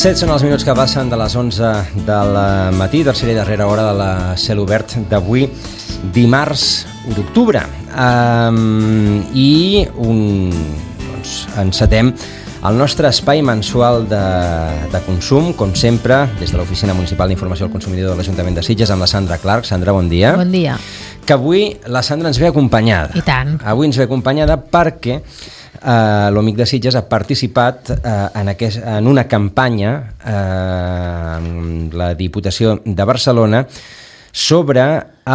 7 són els minuts que passen de les 11 del matí, tercera i darrera hora de la Cel Obert d'avui, dimarts 1 d'octubre. Encetem el nostre espai mensual de consum, com sempre, des de l'Oficina Municipal d'Informació al Consumidor de l'Ajuntament de Sitges, amb la Sandra Clark. Sandra, bon dia. Bon dia. Que avui la Sandra ens ve acompanyada. I tant. Avui ens ve acompanyada perquè l'Amic de Sitges ha participat en una campanya amb la Diputació de Barcelona sobre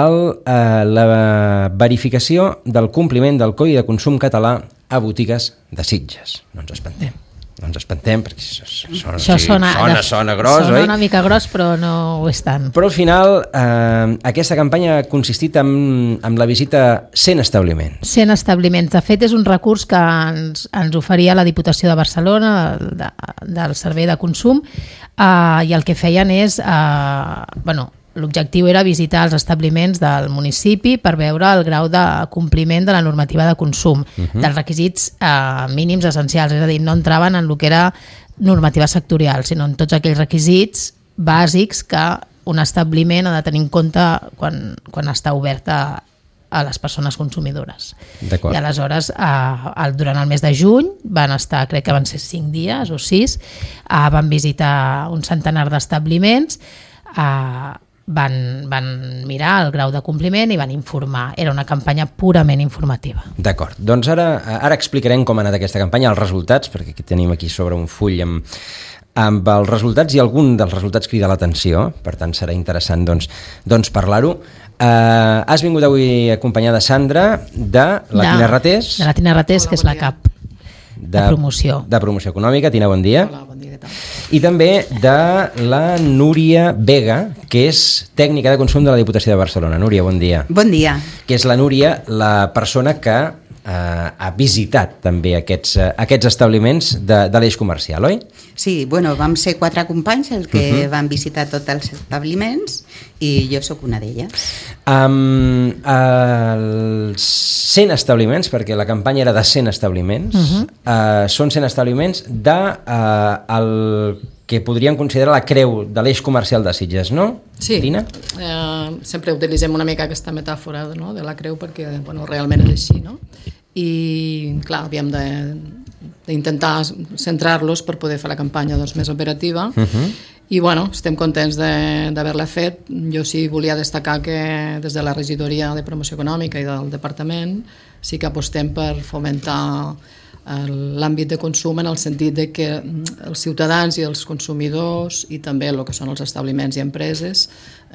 la verificació del compliment del Codi de Consum català a botigues de Sitges. No ens espantem perquè sona gros, sona oi? una mica gros, però no ho és tant. Però al final aquesta campanya ha consistit en la visita 100 establiments. 100 establiments. De fet, és un recurs que ens oferia la Diputació de Barcelona del Servei de Consum i el que feien és... L'objectiu era visitar els establiments del municipi per veure el grau de compliment de la normativa de consum, dels requisits mínims essencials, és a dir, no entraven en el que era normativa sectorial, sinó en tots aquells requisits bàsics que un establiment ha de tenir en compte quan està obert a les persones consumidores. D'acord. I aleshores, durant el mes de juny, van estar, crec que van ser 5 dies o 6, van visitar un centenar d'establiments, van mirar el grau de compliment i van informar. Era una campanya purament informativa. D'acord, doncs ara explicarem com ha anat aquesta campanya, els resultats, perquè tenim aquí sobre un full amb els resultats i algun dels resultats crida l'atenció, per tant serà interessant doncs parlar-ho. Has vingut avui acompanyada, Sandra, de la Tina Ratés. De la Tina Ratés, que és la cap de promoció. De promoció econòmica. Tina, bon dia. Hola, bon dia, què tal? I també de la Núria Vega, que és tècnica de consum de la Diputació de Barcelona. Núria, bon dia. Bon dia. Que és la Núria, la persona que ha visitat també aquests establiments de l'eix comercial, oi? Sí, vam ser 4 companys els que van visitar tots els establiments i jo sóc una d'elles. Els 100 establiments, perquè la campanya era de 100 establiments, són 100 establiments el que podríem considerar la creu de l'eix comercial de Sitges, no? Sí, Tina? Sempre utilitzem una mica aquesta metàfora, no?, de la creu perquè realment és així, no? I clar, havíem d'intentar centrar-los per poder fer la campanya més operativa i estem contents d'haver-la fet. Jo sí volia destacar que des de la regidoria de promoció econòmica i del departament sí que apostem per fomentar l'àmbit de consum en el sentit de que els ciutadans i els consumidors i també el que són els establiments i empreses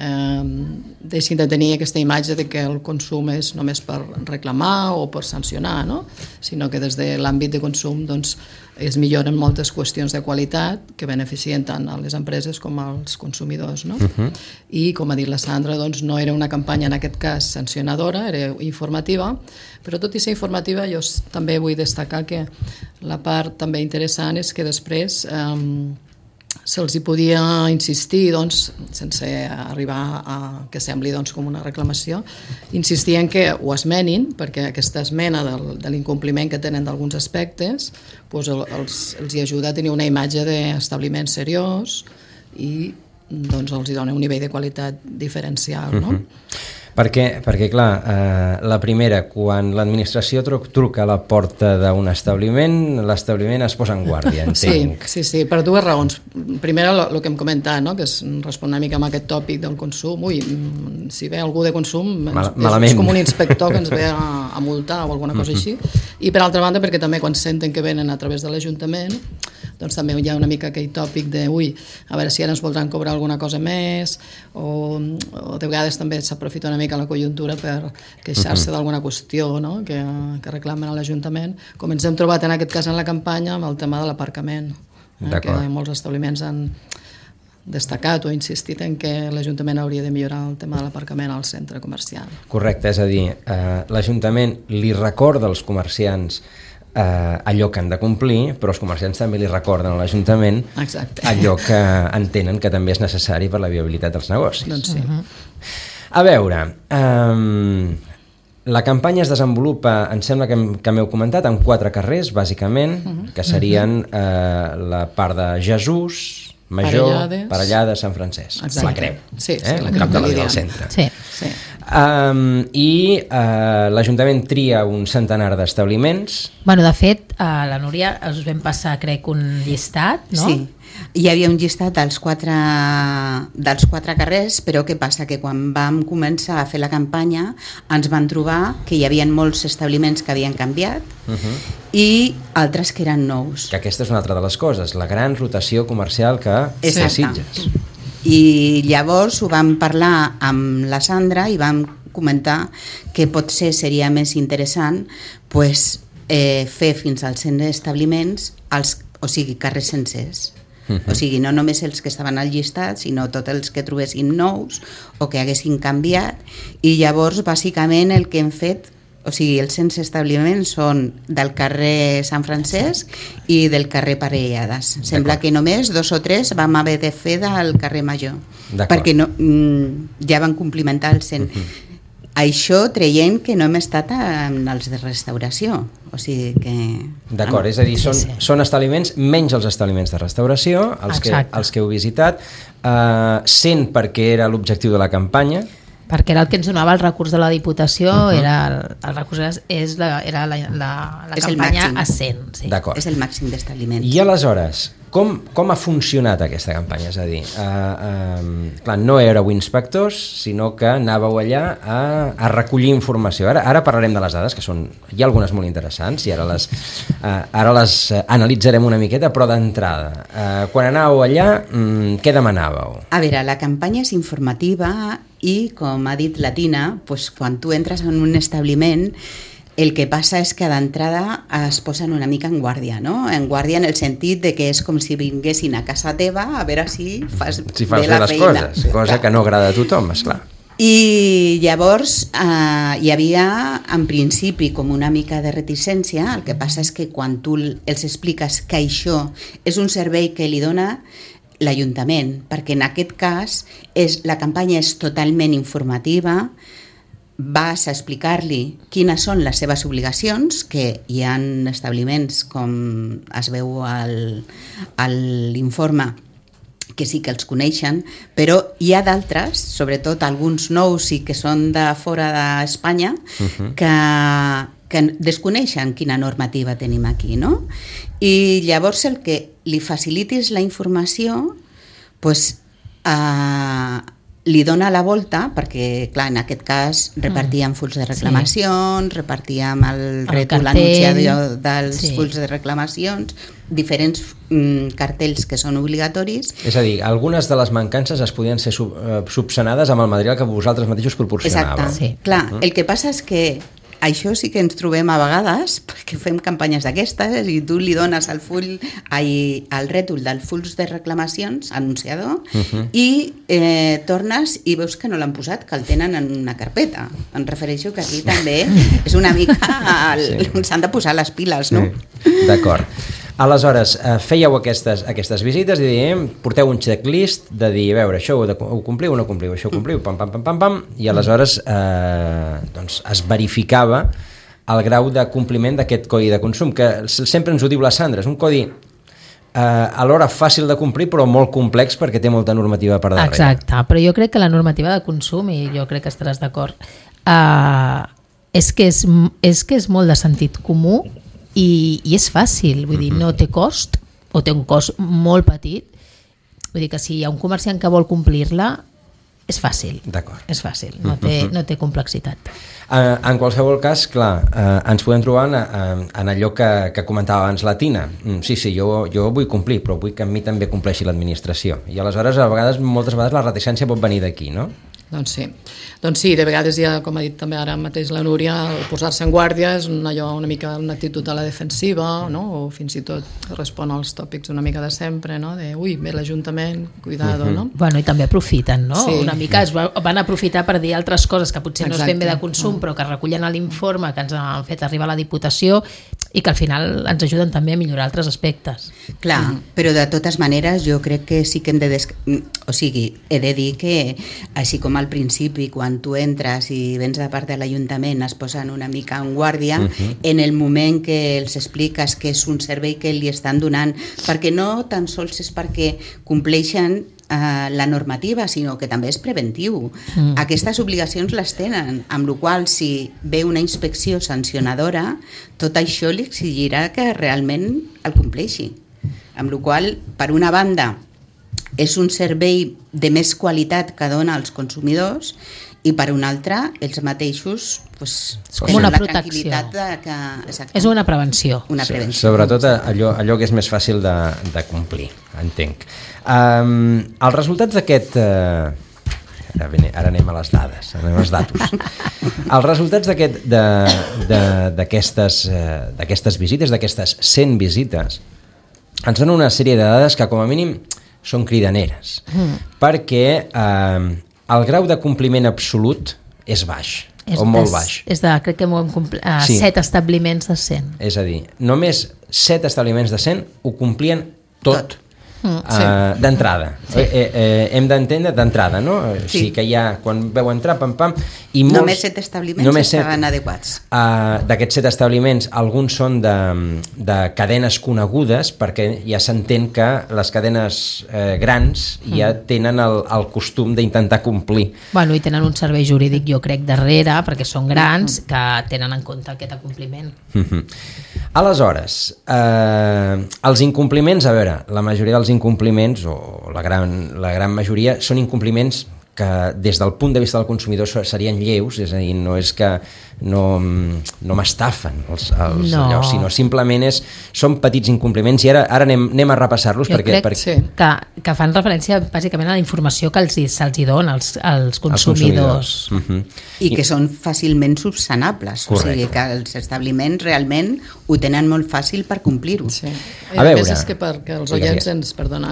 deixin de tenir aquesta imatge de que el consum és només per reclamar o per sancionar, no? Sinó que des de l'àmbit de consum es milloren moltes qüestions de qualitat que beneficien tant a les empreses com als consumidors, no? I com ha dit la Sandra, no era una campanya en aquest cas sancionadora, era informativa, però tot i ser informativa jo també vull destacar que la part també interessant és que després se'ls hi podia insistir, sense arribar a que sembli com una reclamació, insistir en que ho esmenin, perquè aquesta esmena de l'incompliment que tenen d'alguns aspectes els hi ajuda a tenir una imatge d'establiment seriós i els hi dona un nivell de qualitat diferencial, no? Perquè clar, la primera, quan l'administració truca a la porta d'un establiment, l'establiment es posa en guàrdia, entenc. Sí, per 2 raons. Primera, el que hem comentat, no?, que respon una mica amb aquest tòpic del consum. Si ve algú de consum, és com un inspector que ens ve a multar o alguna cosa així. I per altra banda, perquè també quan senten que venen a través de l'Ajuntament, també hi ha una mica aquell tòpic de a veure si ara ens voldran cobrar alguna cosa més o de vegades també s'aprofita una mica la conjuntura per queixar-se d'alguna qüestió, no?, que reclamen a l'Ajuntament, com ens hem trobat en aquest cas en la campanya amb el tema de l'aparcament, que molts establiments han destacat o insistit en que l'Ajuntament hauria de millorar el tema de l'aparcament al centre comercial. Correcte, és a dir, l'Ajuntament li recorda als comerciants allò que han de complir, però els comerciants també li recorden a l'Ajuntament allò que entenen que també és necessari per la viabilitat dels negocis. Doncs sí. A veure, la campanya es desenvolupa, em sembla que m'heu comentat, en 4 carrers, bàsicament, que serien la part de Jesús, Major, Parellada, Sant Francesc. Exacte. La Creu. Sí, la Creu de la del centre. Sí. I l'Ajuntament tria un centenar d'establiments. Bueno, de fet, a la Núria us vam passar, crec, un llistat, no? Sí, hi havia un llistat dels quatre carrers, però què passa? Que quan vam començar a fer la campanya ens van trobar que hi havia molts establiments que havien canviat i altres que eren nous. Que aquesta és una altra de les coses, la gran rotació comercial que té Sitges. I llavors ho vam parlar amb la Sandra i vam comentar que potser seria més interessant fer fins als 100 establiments, o sigui, carrers sencers. O sigui, no només els que estaven al llistat, sinó tots els que trobessin nous o que haguessin canviat. I llavors, bàsicament, el que hem fet, o sigui, els 100 establiments són del carrer Sant Francesc i del carrer Parellades. Sembla que només 2 o 3 vam haver de fer del carrer Major, perquè ja van complimentar el 100. Això traient que no hem estat en els de restauració, o sigui que... D'acord, és a dir, són establiments, menys els establiments de restauració, els que heu visitat, 100 perquè era l'objectiu de la campanya, perquè era el que ens donava el recurs de la Diputació, el recurs era la campanya a 100. Sí. D'acord. És el màxim d'establiments. I aleshores, com ha funcionat aquesta campanya? És a dir, clar, no éreu inspectors, sinó que anàveu allà a recollir informació. Ara parlarem de les dades, que hi ha algunes molt interessants, i ara les analitzarem una miqueta, però d'entrada. Quan anàveu allà, què demanàveu? A veure, la campanya és informativa i, com ha dit la Tina, quan tu entres en un establiment, el que passa és que d'entrada es posen una mica en guàrdia, no? En guàrdia en el sentit de que és com si vinguessin a casa teva a veure si fas bé la feina. Coses, cosa que no agrada a tothom, esclar. I llavors hi havia en principi com una mica de reticència. El que passa és que quan tu els expliques que això és un servei que li dona l'Ajuntament, perquè en aquest cas la campanya és totalment informativa, vas a explicar-li quines són les seves obligacions, que hi ha establiments, com es veu a l'informe, que sí que els coneixen, però hi ha d'altres, sobretot alguns nous i que són de fora d'Espanya, que desconeixen quina normativa tenim aquí, no? I llavors el que li facilitis la informació, li dona la volta, perquè, clar, en aquest cas repartíem fulls de reclamacions, repartíem el rètol anunciador dels fulls de reclamacions, diferents cartells que són obligatoris. És a dir, algunes de les mancances es podien ser subsanades amb el material que vosaltres mateixos proporcionàveu. Exacte, sí. Clar, el que passa és que això sí que ens trobem a vegades, perquè fem campanyes d'aquestes i tu li dones el rètol dels fulls de reclamacions, anunciador, i tornes i veus que no l'han posat, que el tenen en una carpeta. Em refereixo que aquí també és una mica... s'han de posar les piles, no? D'acord. Aleshores, fèieu aquestes visites i porteu un checklist de dir, a veure, això ho compliu o no compliu, això ho compliu, pam, i aleshores es verificava el grau de compliment d'aquest codi de consum, que sempre ens ho diu la Sandra, és un codi alhora fàcil de complir però molt complex perquè té molta normativa per darrere. Exacte, però jo crec que la normativa de consum, i jo crec que estaràs d'acord, és que és molt de sentit comú i és fàcil, vull dir, no té cost o té un cost molt petit, vull dir que si hi ha un comerciant que vol complir-la és fàcil. D'acord. És fàcil, no té complexitat. En qualsevol cas, clar, ens podem trobar en allò que comentava abans la Tina. Sí, jo vull complir, però vull que a mi també compleixi l'administració. I aleshores, moltes vegades, la reticència pot venir d'aquí, no? Doncs sí, de vegades ja, com ha dit també ara mateix la Núria, el posar-se en guàrdia és una mica una actitud a la defensiva, no? O fins i tot respon als tòpics una mica de sempre, no? De, ve l'Ajuntament, cuidado, no? Bueno, i també aprofiten, no? Sí. Una mica van aprofitar per dir altres coses que potser no es ben bé de consum, però que recullen a l'informe que ens han fet arribar a la Diputació i que al final ens ajuden també a millorar altres aspectes. Clar, però de totes maneres jo crec que sí que hem de... O sigui, he de dir que així com al principi, quan tu entres i vens de part de l'Ajuntament es posen una mica en guàrdia, en el moment que els expliques que és un servei que li estan donant, perquè no tan sols és perquè compleixen la normativa, sinó que també és preventiu. Aquestes obligacions les tenen, amb la qual si ve una inspecció sancionadora, tot això li exigirà que realment el compleixi. Amb la qual, per una banda, és un servei de més qualitat que dona als consumidors i per una altra, ells mateixos com una protecció. És una prevenció. Sobretot allò que és més fàcil de complir, entenc. Els resultats d'aquest... Ara anem a les dades, anem als datos. Els resultats d'aquestes visites, d'aquestes 100 visites, ens donen una sèrie de dades que com a mínim són cridaneres, perquè el grau de compliment absolut és baix, molt baix. Crec que hem complert 7 establiments de 100. És a dir, només 7 establiments de 100 ho complien tot. D'entrada. Hem d'entendre d'entrada, no? O sigui que ja, quan veu entrar, pam, i només 7 establiments estaven adequats. D'aquests 7 establiments, alguns són de cadenes conegudes, perquè ja s'entén que les cadenes grans ja tenen el costum d'intentar complir. Bueno, i tenen un servei jurídic, jo crec, darrere, perquè són grans, que tenen en compte aquest acompliment. Aleshores, els incompliments, a veure, la majoria dels incompliments, o la gran majoria, són incompliments que des del punt de vista del consumidor serien lleus, és a dir, no és que no m'estafen els llocs, sinó simplement són petits incompliments i ara anem a repassar-los. Jo crec que fan referència bàsicament a la informació que se'ls dona als consumidors. I que són fàcilment subsanables. O sigui que els establiments realment ho tenen molt fàcil per complir-ho. A més és que perquè els oients ens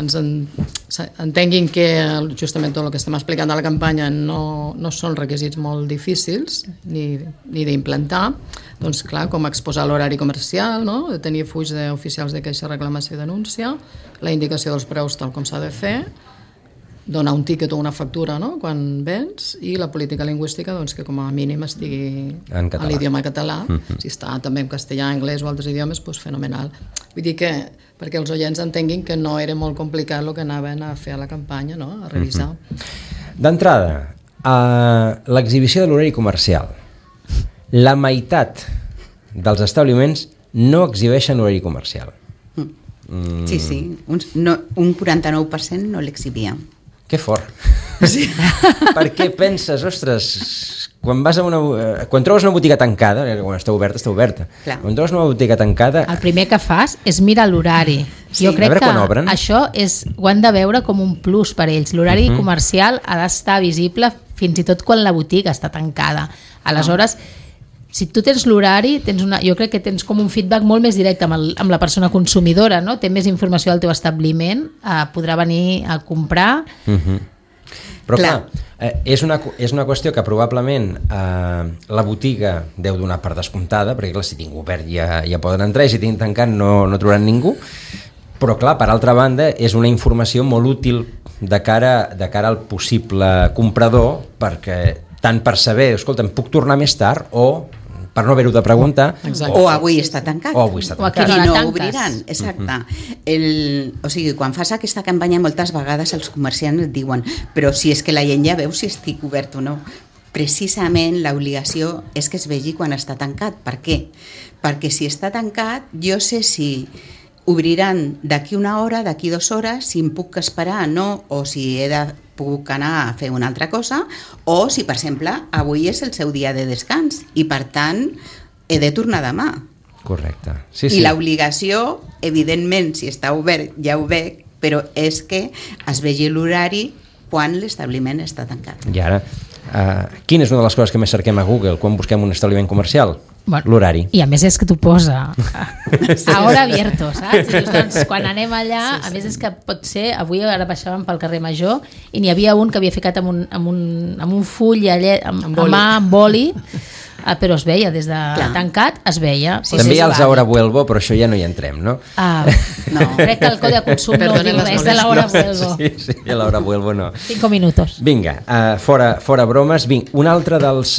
entenguin que justament tot el que estem explicant de la campanya no són requisits molt difícils ni d'implantar, doncs clar, com exposar l'horari comercial, no? De tenir fulls oficials de queixa, reclamació i denúncia, la indicació dels preus tal com s'ha de fer, donar un tíquet o una factura, no?, quan vens, i la política lingüística, doncs, que com a mínim estigui en l'idioma català. Si està també en castellà, anglès o altres idiomes, doncs fenomenal. Vull dir que perquè els oients entenguin que no era molt complicat el que anaven a fer a la campanya, no?, a revisar. D'entrada, l'exhibició de l'horari comercial. La meitat dels establiments no exhibeixen horari comercial. Sí, un 49% no l'exhibia. Que fort. Sí. Per què penses, ostres, quan trobes una botiga tancada, quan està oberta, clar. Quan trobes una botiga tancada... El primer que fas és mirar l'horari. Sí. Jo crec que això ho han de veure com un plus per ells. L'horari comercial ha d'estar visible fins i tot quan la botiga està tancada. Aleshores, si tu tens l'horari, jo crec que tens com un feedback molt més directe amb la persona consumidora, no? Té més informació del teu establiment, podrà venir a comprar... Però clar, és una qüestió que probablement la botiga deu donar per descomptada, perquè clar, si tinc obert ja poden entrar i si tinc tancat no trobaran ningú, però clar, per altra banda és una informació molt útil de cara al possible comprador, perquè tant per saber, escolta, em puc tornar més tard o per no haver-ho de preguntar. O avui està tancat. O aquí no obriran. Exacte. O sigui, quan fas aquesta campanya moltes vegades els comerciants et diuen però si és que la gent ja veu si estic obert o no. Precisament l'obligació és que es vegi quan està tancat. Per què? Perquè si està tancat jo sé si obriran d'aquí una hora, d'aquí 2 hores, si em puc esperar no, o si puc anar a fer una altra cosa, o si, per exemple, avui és el seu dia de descans i, per tant, he de tornar demà. Correcte. Sí. I l'obligació, evidentment, si està obert, ja ho veig, però és que es vegi l'horari quan l'establiment està tancat. I ara, quina és una de les coses que més cerquem a Google quan busquem un establiment comercial? Bueno, l'horari. I a més és que t'ho posa a hora abierto, saps? I dius, doncs, quan anem allà, a més és que pot ser, avui ara baixàvem pel carrer Major i n'hi havia un que havia ficat amb un full amb boli Però es veia, des de tancat es veia. També hi ha els Ahora Vuelvo, però això ja no hi entrem, no? No. Crec que el codi de consum no diu res de l'Ahora Vuelvo. Sí, l'Ahora Vuelvo no. 5 minutos. Vinga, fora bromes. Un altre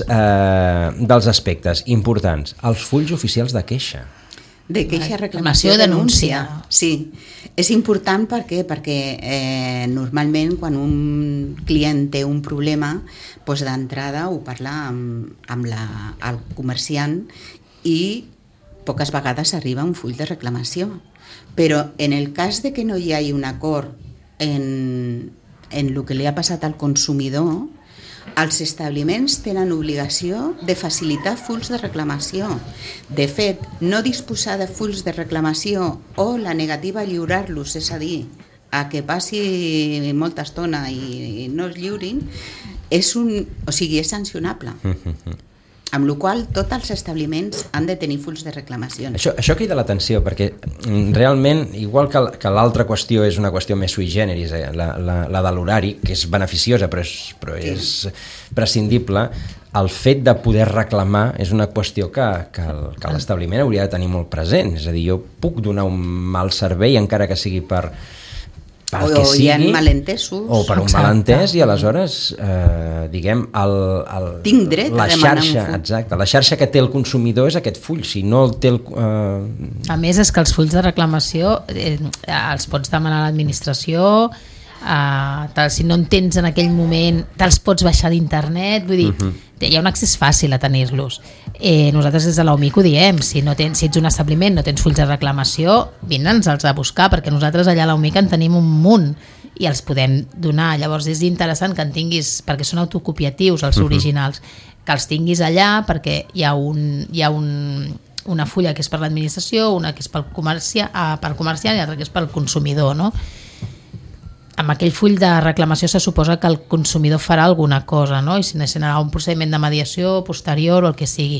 dels aspectes importants, els fulls oficials de queixa. De queixa, reclamació, denúncia. Sí, és important perquè normalment quan un client té un problema, doncs d'entrada ho parla amb el comerciant i poques vegades arriba un full de reclamació. Però en el cas de que no hi hagi un acord en el que li ha passat al consumidor, els establiments tenen obligació de facilitar fulls de reclamació. De fet, no disposar de fulls de reclamació o la negativa a lliurar-los, és a dir, a que passi molta estona i no es lliurin, és sancionable. Amb la qual cosa tots els establiments han de tenir fulls de reclamacions. Això crida l'atenció, perquè realment, igual que l'altra qüestió és una qüestió més sui generis, la de l'horari, que és beneficiosa però és prescindible, el fet de poder reclamar és una qüestió que l'establiment hauria de tenir molt present. És a dir, jo puc donar un mal servei encara que sigui per que sigui, hi ha malentesos o per un malentès, i aleshores diguem tinc dret a demanar un full. Exacte, la xarxa que té el consumidor és aquest full, si no el té A més, és que els fulls de reclamació els pots demanar a l'administració, si no en tens en aquell moment te'ls pots baixar d'internet, vull dir, hi ha un accés fàcil a tenir-los. Nosaltres des de la UMIC ho diem, si ets un establiment, no tens fulls de reclamació, vindre'ns-els a buscar, perquè nosaltres allà a la UMIC en tenim un munt i els podem donar. Llavors és interessant que en tinguis, perquè són autocopiatius els originals, que els tinguis allà, perquè hi ha una fulla que és per l'administració, una que és pel comerciant i l'altra que és pel consumidor, no? Amb aquell full de reclamació se suposa que el consumidor farà alguna cosa, no? I si necessitarà un procediment de mediació posterior o el que sigui.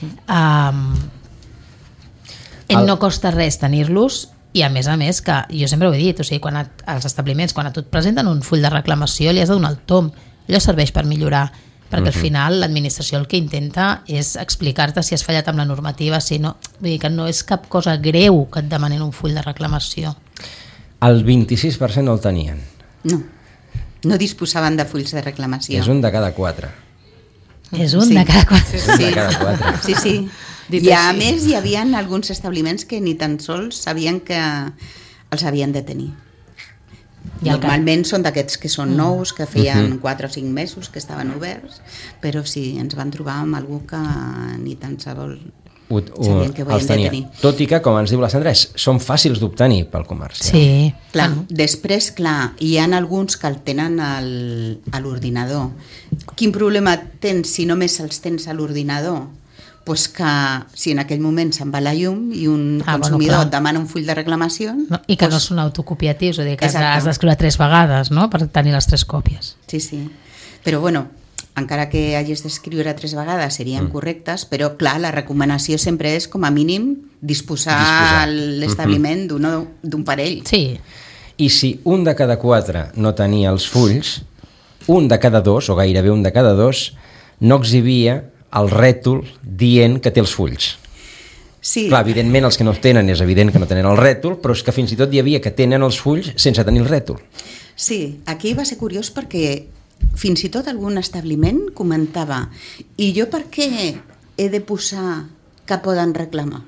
No costa res tenir-los, i a més que jo sempre ho he dit, o sigui, quan als establiments, quan a tu et presenten un full de reclamació, li has de donar el tom. Allò serveix per millorar, perquè al final l'administració el que intenta és explicar-te si has fallat amb la normativa, si no, vull dir que no és cap cosa greu que et demanen un full de reclamació. El 26% no el tenien. No disposaven de fulls de reclamació. És un de cada 4. És un de cada 4. Sí. I a més hi havia alguns establiments que ni tan sols sabien que els havien de tenir. Normalment són d'aquests que són nous, que feien 4 o 5 mesos que estaven oberts, però sí, ens van trobar amb algú que ni tan sols sabien que ho havien de tenir. Tot i que, com ens diu la Sandra, són fàcils d'obtenir pel comerç. Sí. Després, hi ha alguns que el tenen a l'ordinador. Quin problema tens si només els tens a l'ordinador? Pues que si en aquell moment se'n va la llum i un consumidor et demana un full de reclamació... I que no són autocopiatius, és a dir, que has d'escriure 3 vegades, no?, per tenir les 3 còpies. Sí. Però, encara que hagis d'escriure 3 vegades serien correctes, però clar, la recomanació sempre és com a mínim disposar l'establiment d'un parell. Sí. I si un de cada 4 no tenia els fulls, un de cada 2, o gairebé un de cada 2, no exhibia el rètol dient que té els fulls. Sí. Clar, evidentment els que no tenen és evident que no tenen el rètol, però és que fins i tot hi havia que tenen els fulls sense tenir el rètol. Sí, aquí va ser curiós perquè fins i tot algun establiment comentava: i jo per què he de posar que poden reclamar?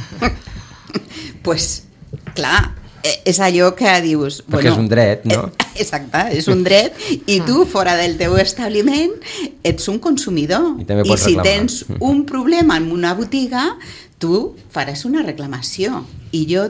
Pues, clar, és allò que dius... Perquè és un dret, no? Exacte, és un dret, i tu, fora del teu establiment, ets un consumidor. I si tens un problema en una botiga, tu faràs una reclamació. I jo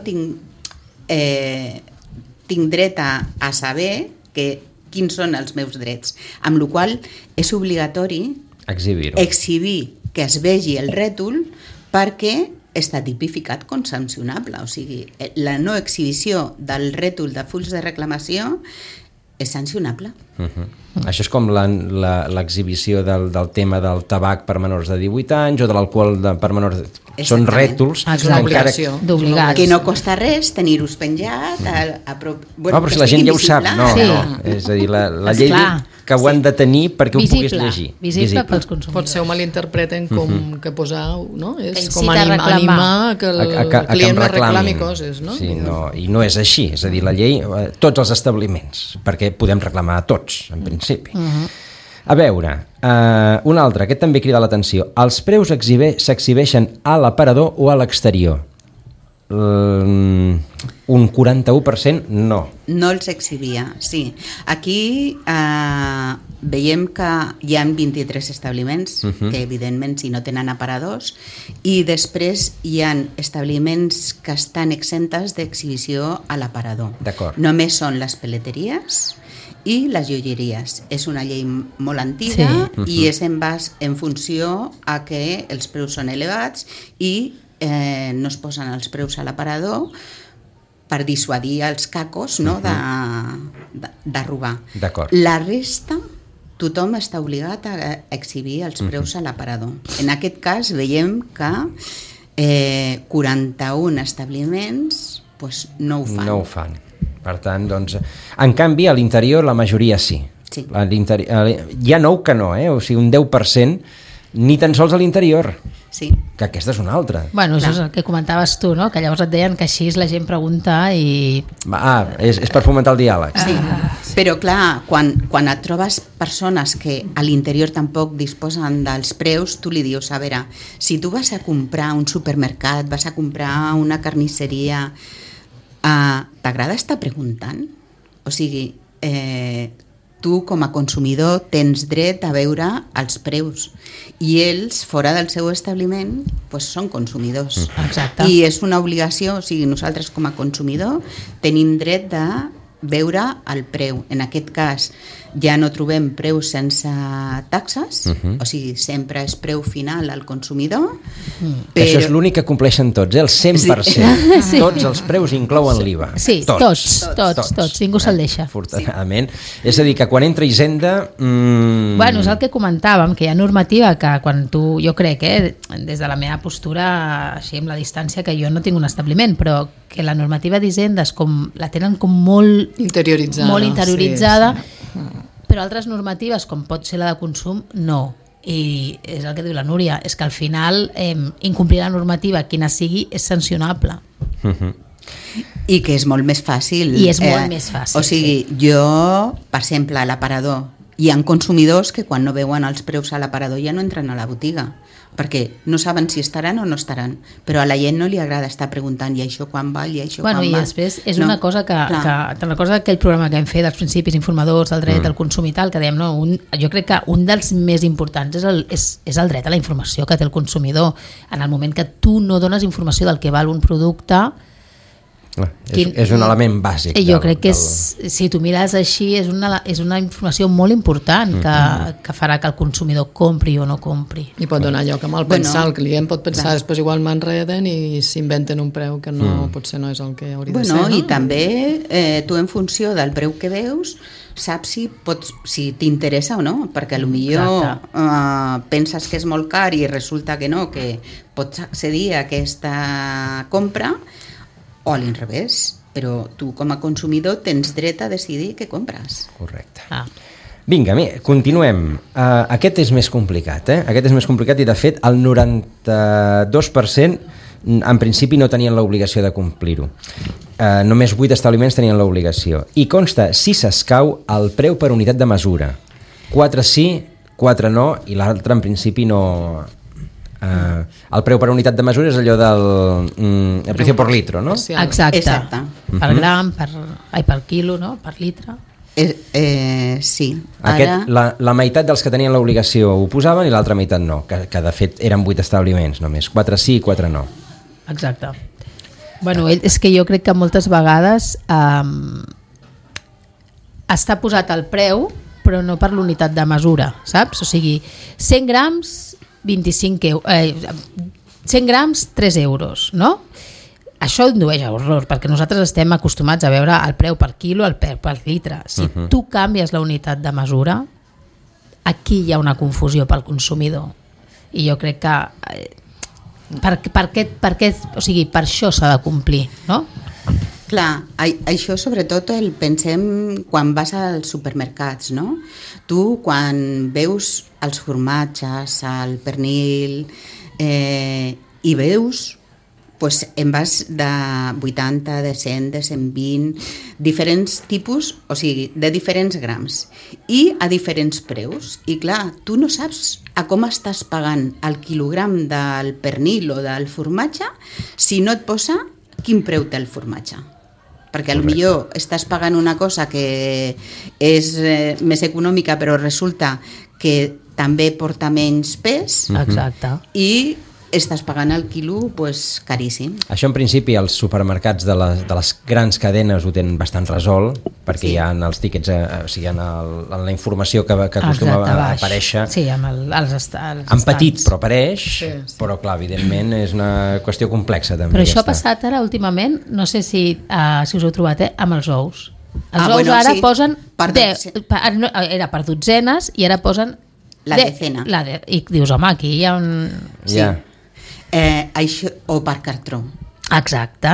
tinc dret a saber quins són els meus drets. Amb la qual cosa és obligatori exhibir que es vegi el rètol, perquè està tipificat com sancionable. O sigui, la no exhibició del rètol de fulls de reclamació és sancionable. Això és com l'exhibició del tema del tabac per menors de 18 anys o de l'alcohol per menors... Són rètols que no costa res tenir-los penjat a prop... però si la gent ja ho sap, no. És a dir, la llei diu que ho han de tenir perquè ho puguis llegir. Visible pels consumidors. Potser ho malinterpreten com que posar, no? És com incita a animar que el client no reclami coses, no? Sí, no, i no és així, és a dir, la llei, tots els establiments, perquè podem reclamar a tots, en principi. A veure, un altre, aquest també crida l'atenció. Els preus s'exhibeixen a l'aparador o a l'exterior? Un 41% no. No els exhibia, sí. Aquí veiem que hi ha 23 establiments, que evidentment si no tenen aparadors, i després hi ha establiments que estan exemptes d'exhibició a l'aparador. D'acord. Només són les peleteries i les joieries. És una llei molt antiga i és en funció a que els preus són elevats i no es posen els preus a l'aparador per dissuadir els cacos, no, de robar. D'acord. La resta, tothom està obligat a exhibir els preus a l'aparador. En aquest cas veiem que 41 establiments no ho fan. No ho fan. Per tant, doncs, en canvi, a l'interior la majoria sí. Sí. Hi ha 9 que no, o sigui, un 10%, ni tan sols a l'interior. Sí. Que aquesta és una altra. Bueno, això és el que comentaves tu, no? Que llavors et deien que així la gent pregunta i... És per fomentar el diàleg. Sí, però clar, quan et trobes persones que a l'interior tampoc disposen dels preus, tu li dius, a veure, si tu vas a comprar un supermercat, vas a comprar una carnisseria, t'agrada estar preguntant? O sigui, tu com a consumidor tens dret a veure els preus i ells, fora del seu establiment, doncs són consumidors. Exacte. I és una obligació, o sigui, nosaltres com a consumidor tenim dret de veure el preu. En aquest cas ja no trobem preus sense taxes, o sigui, sempre és preu final al consumidor. Però... Això és l'únic que compleixen tots, el 100%. Sí. Tots els preus inclouen l'IVA. Sí, tots. Ningú se'l deixa. Afortunadament. És a dir, que quan entra Hisenda... Bueno, és el que comentàvem, que hi ha normativa que quan tu, jo crec, des de la meva postura, així amb la distància, que jo no tinc un establiment, però que la normativa d'Hisenda la tenen com molt interioritzada, però altres normatives, com pot ser la de consum, no. I és el que diu la Núria, és que al final incomplir la normativa, quina sigui, és sancionable. I que és molt més fàcil. I és molt més fàcil. O sigui, jo, per exemple, a l'aparador, hi ha consumidors que quan no veuen els preus a l'aparador ja no entren a la botiga, perquè no saben si estaran o no estaran, però a la gent no li agrada estar preguntant i això quan val, i això quan val. I després és una cosa que te'n recordes d'aquell programa que hem fet dels principis informadors, del dret al consum i tal, que dèiem, no, jo crec que un dels més importants és el dret a la informació que té el consumidor. En el moment que tu no dones informació del que val un producte, és un element bàsic. Jo crec que si tu mires així és una informació molt important que farà que el consumidor compri o no compri. I pot donar lloc a mal pensar, el client pot pensar després igual m'enreden i s'inventen un preu que potser no és el que hauria de ser. I també tu en funció del preu que veus saps si t'interessa o no, perquè potser penses que és molt car i resulta que no, que pots accedir a aquesta compra, o a l'inrevés, però tu com a consumidor tens dret a decidir què compres. Correcte. Vinga, continuem. Aquest és més complicat, Aquest és més complicat i, de fet, el 92% en principi no tenien l'obligació de complir-ho. Només 8 establiments tenien l'obligació. I consta, si s'escau, el preu per unitat de mesura. 4 sí, 4 no, i l'altre en principi no... el preu per unitat de mesura és allò del precio por litro, no? Exacte. Per gram, per quilo, no? Per litre. Sí. La meitat dels que tenien l'obligació ho posaven i l'altra meitat no, que de fet eren 8 establiments només, 4 sí i 4 no. Exacte. Bueno, és que jo crec que moltes vegades està posat el preu però no per l'unitat de mesura, saps? O sigui, 100 grams 100 grams 3 euros, no? Això indueix a horror, perquè nosaltres estem acostumats a veure el preu per quilo, el preu per litre. Si tu canvies la unitat de mesura, aquí hi ha una confusió pel consumidor. I jo crec que o sigui, per això s'ha de complir, no? Clar, això sobretot el pensem quan vas als supermercats, no? Tu quan veus els formatges, el pernil, i veus pues, envàs de 80, de 100, de 120, diferents tipus, o sigui, de diferents grams, i a diferents preus. I clar, tu no saps a com estàs pagant el quilogram del pernil o del formatge si no et posa quin preu té el formatge. Perquè potser estàs pagant una cosa que és més econòmica però resulta que també porta menys pes. Exacte. I estàs pagant el quilo pues, caríssim. Això en principi els supermercats de les grans cadenes ho tenen bastant resolt, perquè hi ha els tíquets, o sigui, en la informació que acostuma a aparèixer. Sí, amb en petit, però apareix, però clar, evidentment és una qüestió complexa també. Però això ha passat ara últimament, no sé si us ho heu trobat, amb els ous. Els ous ara posen... Era per dotzenes i ara posen... La decena. I dius, home, aquí hi ha un... Sí. Això, o per cartró. Exacte.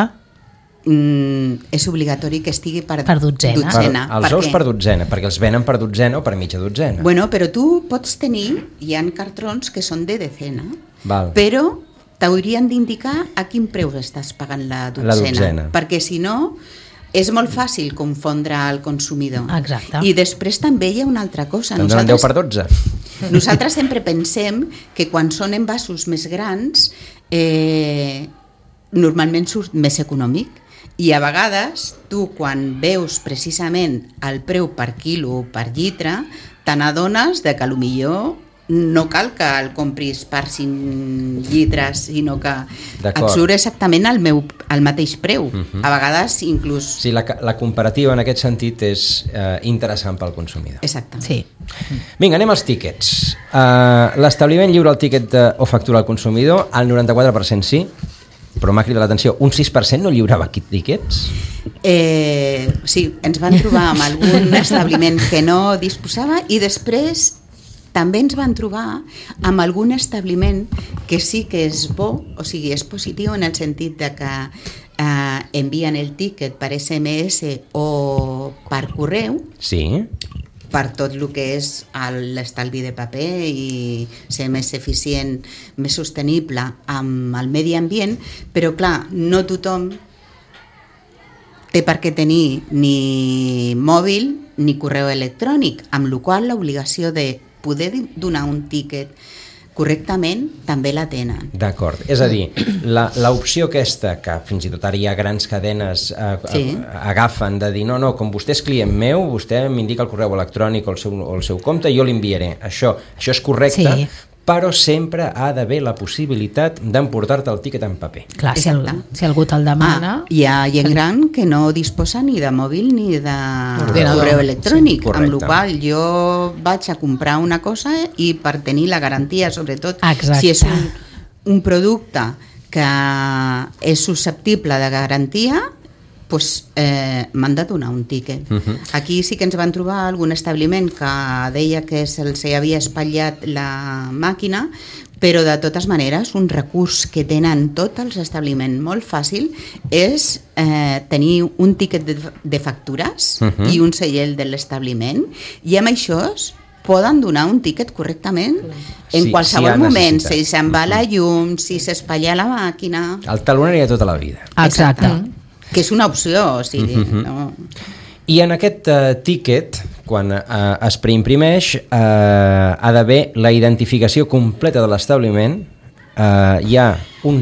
És obligatori que estigui per dotzena. Els ous per dotzena, perquè els venen per dotzena o per mitja dotzena. Bueno, però tu pots tenir, hi ha cartrons que són de decena, Val. Però t'haurien d'indicar a quin preu estàs pagant la dotzena. Perquè si no, és molt fàcil confondre el consumidor. Exacte. I després també hi ha una altra cosa. Te'n donen 10 per 12. Nosaltres sempre pensem que quan són envasos més grans normalment surt més econòmic i a vegades tu quan veus precisament el preu per quilo o per litre te n'adones de que potser no cal que el compris per 5 litres, sinó que et surt exactament el mateix preu. A vegades inclús... Sí, la comparativa en aquest sentit és interessant pel consumidor. Exacte. Sí. Vinga, anem als tíquets. L'establiment lliura el tíquet o factura al consumidor, el 94% sí, però m'ha cridat l'atenció, un 6% no lliurava tíquets? Sí, ens van trobar amb algun establiment que no disposava i després també ens van trobar amb algun establiment que sí que és bo, o sigui, és positiu en el sentit de que envien el tíquet per SMS o per correu, sí, per tot el que és l'estalvi de paper i ser més eficient, més sostenible amb el medi ambient, però clar, no tothom té per què tenir ni mòbil ni correu electrònic, amb la qual cosa l'obligació de poder donar un tíquet correctament també la tenen. D'acord, és a dir, l'opció aquesta, que fins i tot ara hi ha grans cadenes agafen de dir, no, com vostè és client meu, vostè m'indica el correu electrònic o el seu compte, jo l'enviaré. Això és correcte, sí, però sempre ha d'haver la possibilitat d'emportar-te el tíquet en paper. Clar, si algú te'l demana... Hi ha gent gran que no disposa ni de mòbil ni de correu electrònic, sí, amb la qual jo vaig a comprar una cosa i per tenir la garantia, sobretot si és un producte que és susceptible de garantia, pues, m'han de donar un tíquet. Aquí sí que ens van trobar algun establiment que deia que se'ls havia espatllat la màquina, però de totes maneres un recurs que tenen tots els establiments molt fàcil és tenir un tíquet de factures i un segell de l'establiment, i amb això poden donar un tíquet correctament en qualsevol moment, si se'n va la llum, si s'espatlla la màquina... El talonari de tota la vida. Exacte. Que és una opció, o sigui... no. I en aquest tíquet, quan es preimprimeix, ha d'haver la identificació completa de l'establiment. Hi ha un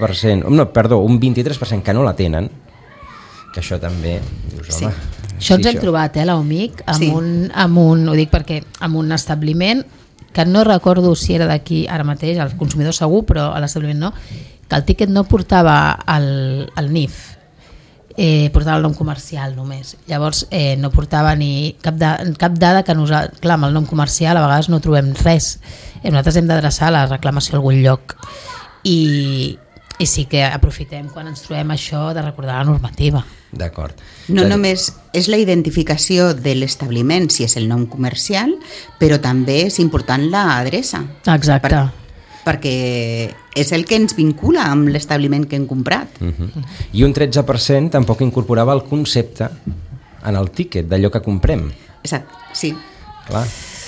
23% que no la tenen, que això també... Dius, home, això ens hem trobat, l'OMIC, ho dic perquè amb un establiment que no recordo si era d'aquí ara mateix, el consumidor segur, però a l'establiment no, que el tíquet no portava el NIF, portava el nom comercial només. Llavors no portava ni cap dada que nosaltres, clar, amb el nom comercial a vegades no trobem res. Nosaltres hem d'adreçar la reclamació a algun lloc i sí que aprofitem quan ens trobem això de recordar la normativa. D'acord. No només és la identificació de l'establiment, si és el nom comercial, però també és important l'adreça. Exacte. perquè és el que ens vincula amb l'establiment que hem comprat. I un 13% tampoc incorporava el concepte en el tíquet d'allò que comprem. Exacte, sí. Clar.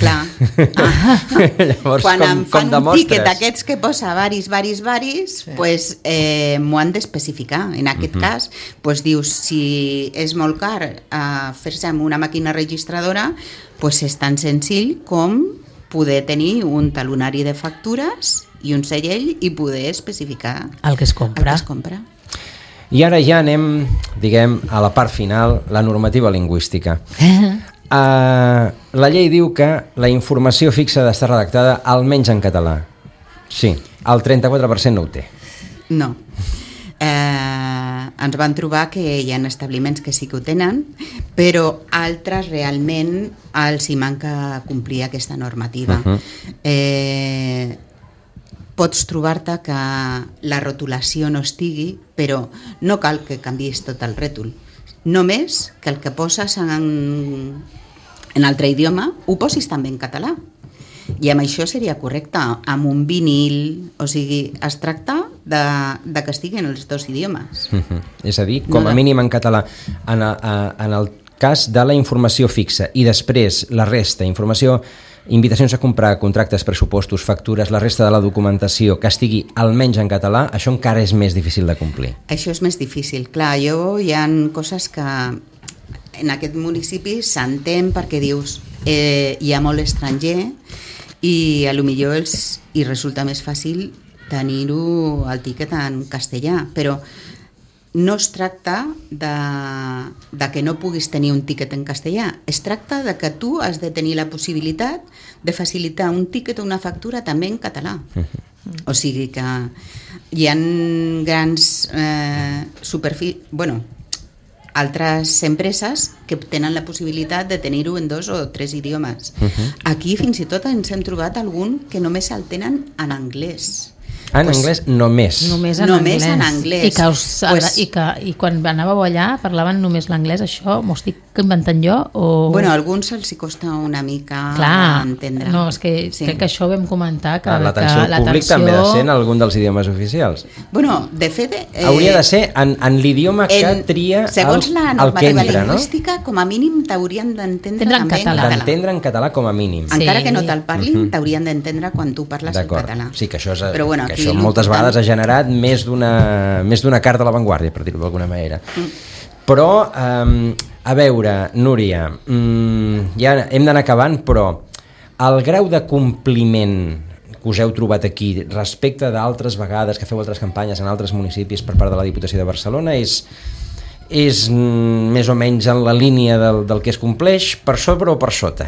Llavors, quan em fan un tíquet d'aquests que posa varis, pues, m'ho han d'especificar. En aquest cas, pues, dius, si és molt car fer-se amb una màquina registradora, pues, és tan senzill com poder tenir un talonari de factures i un segell i poder especificar el que es compra. I ara ja anem, diguem, a la part final, la normativa lingüística. La llei diu que la informació fixa ha d'estar redactada almenys en català. Sí, el 34% no ho té. No. Ens van trobar que hi ha establiments que sí que ho tenen, però altres realment els hi manca complir aquesta normativa. Pots trobar-te que la rotulació no estigui, però no cal que canviïs tot el rètol. Només que el que poses en altre idioma ho posis també en català. I amb això seria correcte, amb un vinil, o sigui, es tracta de que estiguin els dos idiomes. És a dir, com a mínim en català, en el cas de la informació fixa, i després la resta, informació, invitacions a comprar, contractes, pressupostos, factures, la resta de la documentació, que estigui almenys en català, això encara és més difícil de complir. Això és més difícil. Clar, hi ha coses que en aquest municipi s'entén perquè dius hi ha molt estranger i a lo millor i resulta més fàcil tenir-ho el tíquet en castellà, però no es tracta de que no puguis tenir un tíquet en castellà, es tracta de que tu has de tenir la possibilitat de facilitar un tíquet o una factura també en català. O sigui que hi ha grans altres empreses que tenen la possibilitat de tenir-ho en 2 o 3 idiomes. Aquí fins i tot ens hem trobat algun que només el tenen en anglès. En anglès només. Només en anglès. I quan anàveu allà parlaven només l'anglès, això m'ho estic inventant jo? Bueno, a alguns els hi costa una mica entendre. No, és que crec que això ho vam comentar. L'atenció al públic també ha de ser en algun dels idiomes oficials. Bueno, de fet... hauria de ser en l'idioma que tria segons la normativa lingüística, com a mínim t'haurien d'entendre també en català. D'entendre en català com a mínim. Encara que no te'l parlin, t'haurien d'entendre quan tu parles en català. Sí, que això moltes vegades ha generat més d'una carta a l'avantguàrdia, per dir-ho d'alguna manera. Però, a veure, Núria, ja hem d'anar acabant, però el grau de compliment que us heu trobat aquí respecte d'altres vegades que feu altres campanyes en altres municipis per part de la Diputació de Barcelona és més o menys en la línia del que es compleix, per sobre o per sota?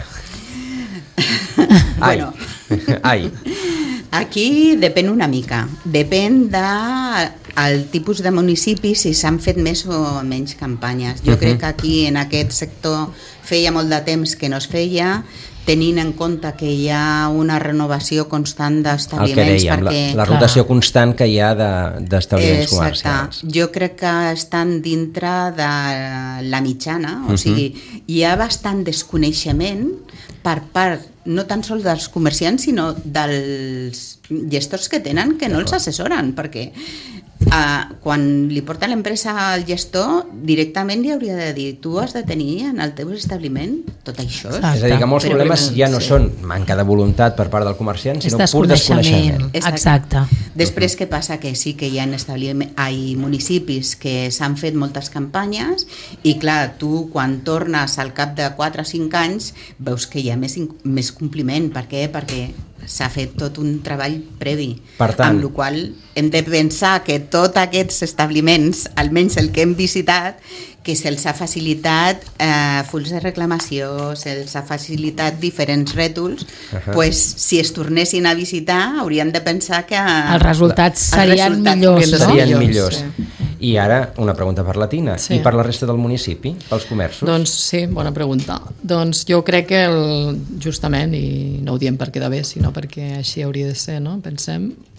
Ai. Aquí depèn una mica. Depèn del tipus de municipi, si s'han fet més o menys campanyes. Jo crec que aquí, en aquest sector, feia molt de temps que no es feia, tenint en compte que hi ha una renovació constant d'establiments. El que dèiem, la rotació constant que hi ha d'establiments comercials. Jo crec que estan dintre de la mitjana, o sigui, hi ha bastant desconeixement per part no tan sols dels comerciants, sinó dels gestors que tenen, que no els assessoren, perquè quan li porta l'empresa al gestor, directament li hauria de dir: tu has de tenir en el teu establiment tot això. És a dir, que molts problemes ja no són manca de voluntat per part del comerciant, sinó pur desconeixement. Exacte. Després, què passa? Que sí que hi ha municipis que s'han fet moltes campanyes i, clar, tu quan tornes al cap de 4 o 5 anys veus que hi ha més compliment. Per què? Perquè s'ha fet tot un treball previ. Per tant, amb la qual hem de pensar que tots aquests establiments, almenys el que hem visitat, que se'ls ha facilitat fulls de reclamació, se'ls ha facilitat diferents rètols, pues, si es tornessin a visitar haurien de pensar que els resultats serien millors. Serien millors. I ara una pregunta per la Tina. I per la resta del municipi, pels comerços? Doncs sí, bona pregunta. Doncs jo crec que justament, i no ho diem per quedar bé, sinó perquè així hauria de ser, no? Pensem,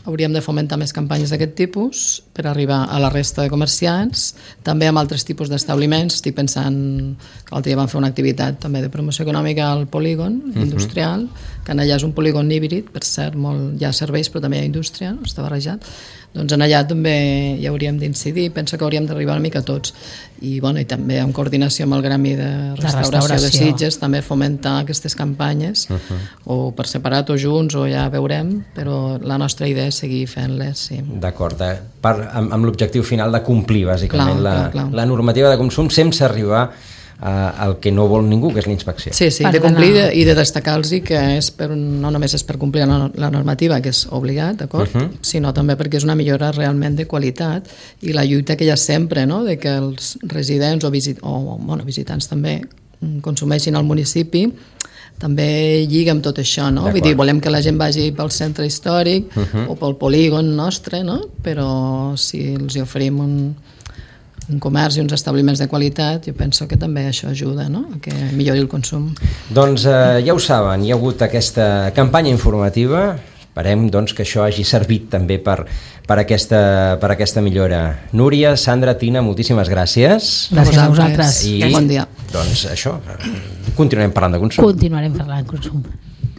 hauríem de fomentar més campanyes d'aquest tipus per arribar a la resta de comerciants, també amb altres tipus d'establiments. Estic pensant que l'altre dia vam fer una activitat també de promoció econòmica al polígon industrial, que allà és un polígon híbrid, per cert, hi ha serveis però també hi ha indústria, no? Està barrejat. Doncs en allà també hi hauríem d'incidir, penso que hauríem d'arribar una mica a tots. I també en coordinació amb el Gremi de Restauració de Sitges, també fomentar aquestes campanyes, o per separat o junts, o ja veurem, però la nostra idea és seguir fent-les, sí. D'acord, amb l'objectiu final de complir bàsicament la normativa de consum sense arribar el que no vol ningú, que és la inspecció. Sí, de complir i de destacar-los que no només és per complir la normativa, que és obligat, d'acord? Sinó també perquè és una millora realment de qualitat i la lluita que hi ha sempre, no?, de que els residents o visitants també consumeixin al municipi, també lliga amb tot això, no? Vull dir, volem que la gent vagi pel centre històric o pel polígon nostre, no? Però si els hi oferim un comerç i uns establiments de qualitat, jo penso que també això ajuda, no?, a que millori el consum. Doncs ja ho saben, hi ha hagut aquesta campanya informativa, esperem doncs, que això hagi servit també per aquesta millora. Núria, Sandra, Tina, moltíssimes gràcies. Gràcies a vosaltres. I bon dia. Doncs això, continuarem parlant de consum. Continuarem parlant de consum.